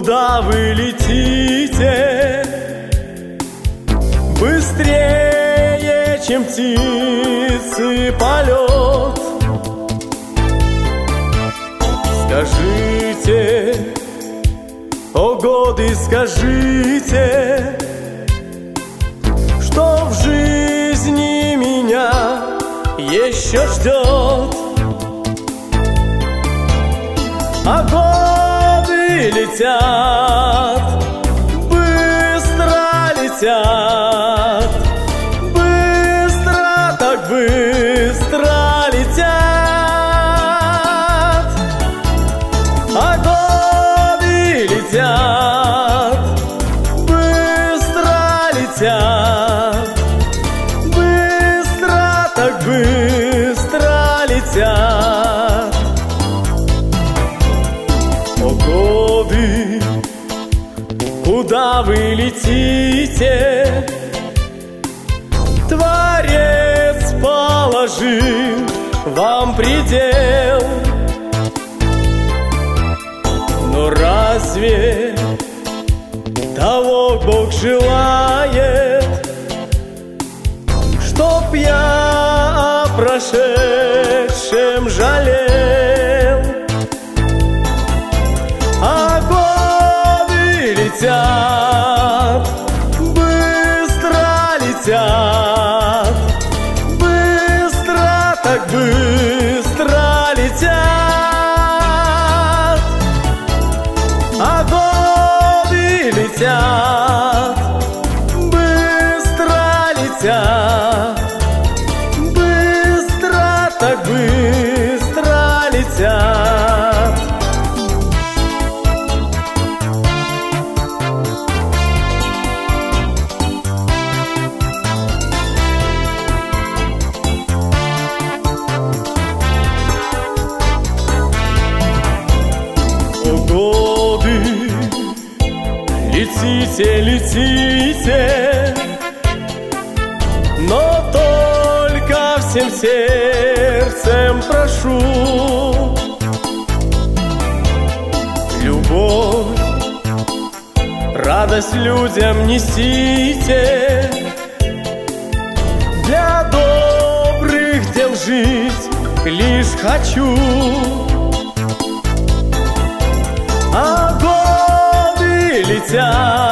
Куда вы летите? Быстрее, чем птицы полет. Скажите, о годы, скажите, что в жизни меня еще ждет. А годы летят, быстро летят, быстро, так быстро летят. А годы летят, быстро летят, быстро, так быстро летят. О годы, куда вы летите? Творец положил вам предел. Но разве того Бог желает, чтоб я о прошедшем жалел? А годы летят, быстро летят, быстро, так быстро летят. А годы летят, быстро летят, быстро, так быстро летят. Годы, летите, летите, но только всем сердцем прошу. Любовь, радость людям несите, для добрых дел жить лишь хочу. А годы летят,